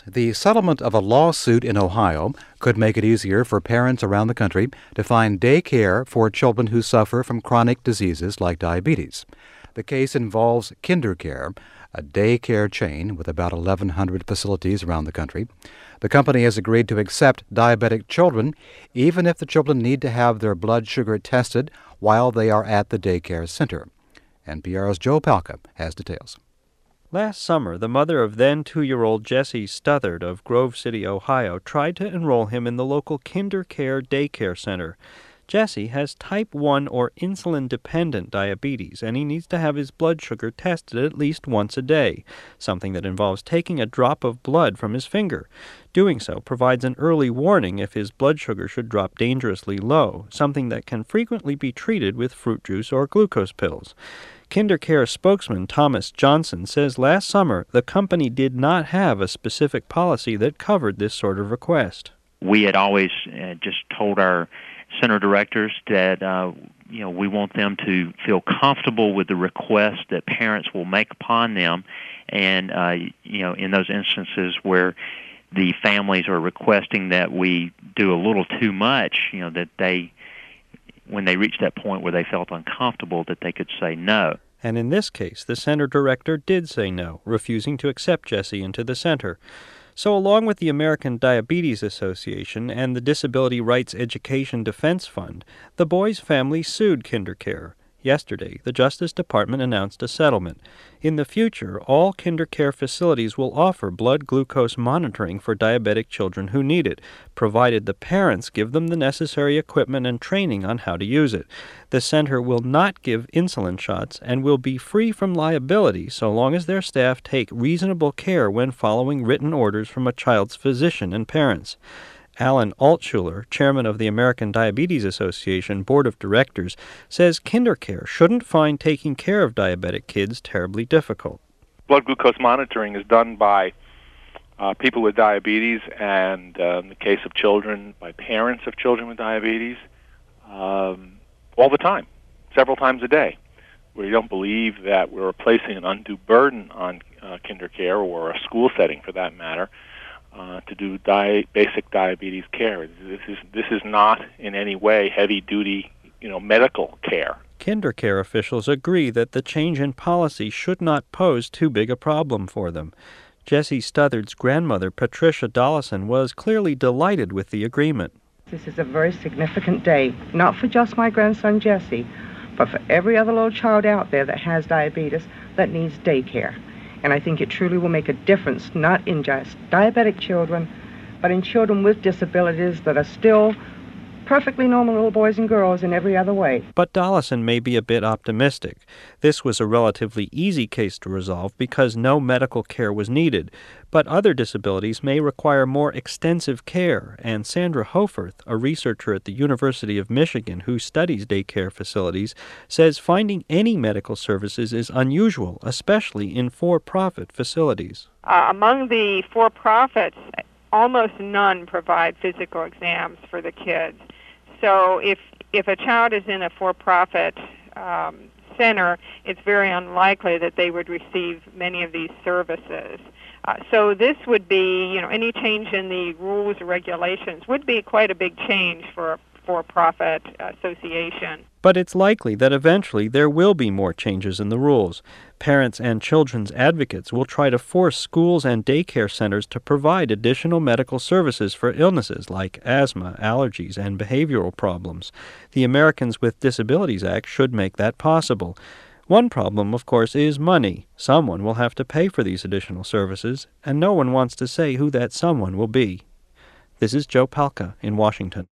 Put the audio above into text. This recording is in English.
The settlement of a lawsuit in Ohio could make it easier for parents around the country to find day care for children who suffer from chronic diseases like diabetes. The case involves KinderCare, a day care chain with about 1,100 facilities around the country. The company has agreed to accept diabetic children, even if the children need to have their blood sugar tested while they are at the daycare center. NPR's Joe Palca has details. Last summer, the mother of then 2-year-old Jesse Stothard of Grove City, Ohio, tried to enroll him in the local KinderCare daycare center. Jesse has type 1 or insulin-dependent diabetes, and he needs to have his blood sugar tested at least once a day, something that involves taking a drop of blood from his finger. Doing so provides an early warning if his blood sugar should drop dangerously low, something that can frequently be treated with fruit juice or glucose pills. KinderCare spokesman Thomas Johnson says last summer the company did not have a specific policy that covered this sort of request. We had always just told our center directors that we want them to feel comfortable with the request that parents will make upon them, and in those instances where the families are requesting that we do a little too much, that they, when they reached that point where they felt uncomfortable, that they could say no. And in this case, the center director did say no, refusing to accept Jesse into the center. So along with the American Diabetes Association and the Disability Rights Education Defense Fund, the boy's family sued KinderCare. Yesterday, the Justice Department announced a settlement. In the future, all KinderCare facilities will offer blood glucose monitoring for diabetic children who need it, provided the parents give them the necessary equipment and training on how to use it. The center will not give insulin shots and will be free from liability so long as their staff take reasonable care when following written orders from a child's physician and parents. Alan Altshuler, chairman of the American Diabetes Association Board of Directors, says KinderCare shouldn't find taking care of diabetic kids terribly difficult. Blood glucose monitoring is done by people with diabetes and, in the case of children, by parents of children with diabetes all the time, several times a day. We don't believe that we're placing an undue burden on KinderCare or a school setting, for that matter, to do basic diabetes care. This is not in any way heavy-duty, medical care. KinderCare officials agree that the change in policy should not pose too big a problem for them. Jesse Stothard's grandmother, Patricia Dollison, was clearly delighted with the agreement. This is a very significant day, not for just my grandson Jesse, but for every other little child out there that has diabetes that needs daycare. And I think it truly will make a difference, not in just diabetic children, but in children with disabilities that are still perfectly normal little boys and girls in every other way. But Dollison may be a bit optimistic. This was a relatively easy case to resolve because no medical care was needed. But other disabilities may require more extensive care, and Sandra Hoforth, a researcher at the University of Michigan who studies daycare facilities, says finding any medical services is unusual, especially in for-profit facilities. Among the for-profits, almost none provide physical exams for the kids. So if a child is in a for-profit center, it's very unlikely that they would receive many of these services. So this would be, any change in the rules or regulations would be quite a big change for a for-profit association. But it's likely that eventually there will be more changes in the rules. Parents and children's advocates will try to force schools and daycare centers to provide additional medical services for illnesses like asthma, allergies, and behavioral problems. The Americans with Disabilities Act should make that possible. One problem, of course, is money. Someone will have to pay for these additional services, and no one wants to say who that someone will be. This is Joe Palca in Washington.